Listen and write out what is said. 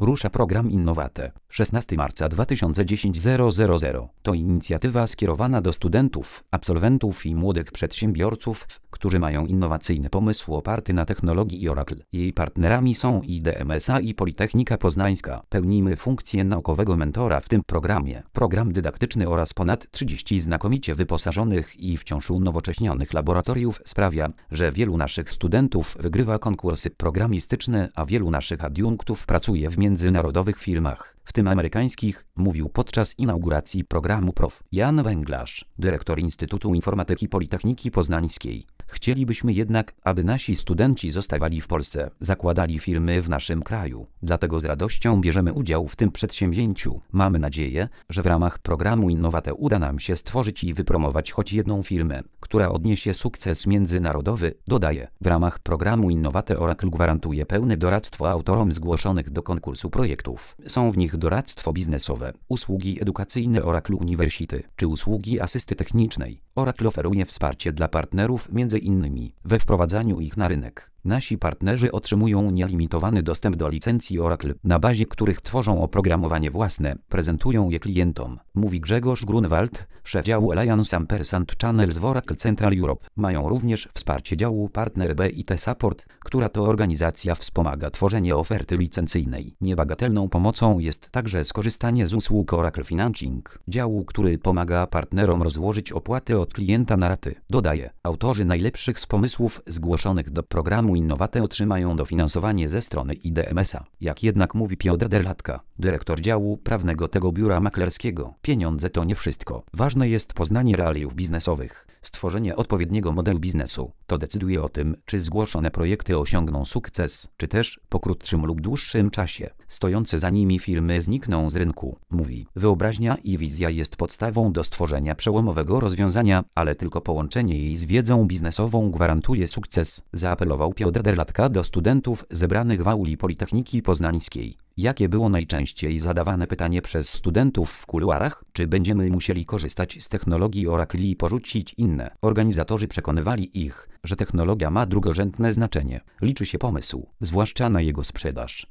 Rusza program Innowate. 16 marca 2010 000. To inicjatywa skierowana do studentów, absolwentów i młodych przedsiębiorców, którzy mają innowacyjny pomysł oparty na technologii Oracle. Jej partnerami są IDMSA i Politechnika Poznańska. Pełnimy funkcję naukowego mentora w tym programie. Program dydaktyczny oraz ponad 30 znakomicie wyposażonych i wciąż unowocześnionych laboratoriów sprawia, że wielu naszych studentów wygrywa konkursy programistyczne, a wielu naszych adiunktów pracuje w międzynarodowych firmach, w tym amerykańskich, mówił podczas inauguracji programu prof. Jan Węglarz, dyrektor Instytutu Informatyki Politechniki Poznańskiej. Chcielibyśmy jednak, aby nasi studenci zostawali w Polsce, zakładali firmy w naszym kraju. Dlatego z radością bierzemy udział w tym przedsięwzięciu. Mamy nadzieję, że w ramach programu Innowate uda nam się stworzyć i wypromować choć jedną firmę, która odniesie sukces międzynarodowy, dodaje. W ramach programu Innowate Oracle gwarantuje pełne doradztwo autorom zgłoszonych do konkursu projektów. Są w nich doradztwo biznesowe, usługi edukacyjne Oracle University czy usługi asysty technicznej. Oracle oferuje wsparcie dla partnerów m.in. we wprowadzaniu ich na rynek. Nasi partnerzy otrzymują nielimitowany dostęp do licencji Oracle, na bazie których tworzą oprogramowanie własne, prezentują je klientom, mówi Grzegorz Grunwald, szef działu Alliance Ampersand Channels w Oracle Central Europe. Mają również wsparcie działu Partner BIT Support, która to organizacja wspomaga tworzenie oferty licencyjnej. Niebagatelną pomocą jest także skorzystanie z usług Oracle Financing, działu, który pomaga partnerom rozłożyć opłaty od klienta na raty. Dodaje, autorzy najlepszych z pomysłów zgłoszonych do programu Innowate otrzymają dofinansowanie ze strony IDMSA. Jak jednak mówi Piotr Derlatka, dyrektor działu prawnego tego biura maklerskiego, pieniądze to nie wszystko. Ważne jest poznanie realiów biznesowych, stworzenie odpowiedniego modelu biznesu. To decyduje o tym, czy zgłoszone projekty osiągną sukces, czy też po krótszym lub dłuższym czasie stojące za nimi firmy znikną z rynku, mówi. Wyobraźnia i wizja jest podstawą do stworzenia przełomowego rozwiązania, ale tylko połączenie jej z wiedzą biznesową gwarantuje sukces, zaapelował Piotr Derlatka do studentów zebranych w auli Politechniki Poznańskiej. Jakie było najczęściej zadawane pytanie przez studentów w kuluarach? Czy będziemy musieli korzystać z technologii Oracle i porzucić inne? Organizatorzy przekonywali ich, że technologia ma drugorzędne znaczenie. Liczy się pomysł, zwłaszcza na jego sprzedaż.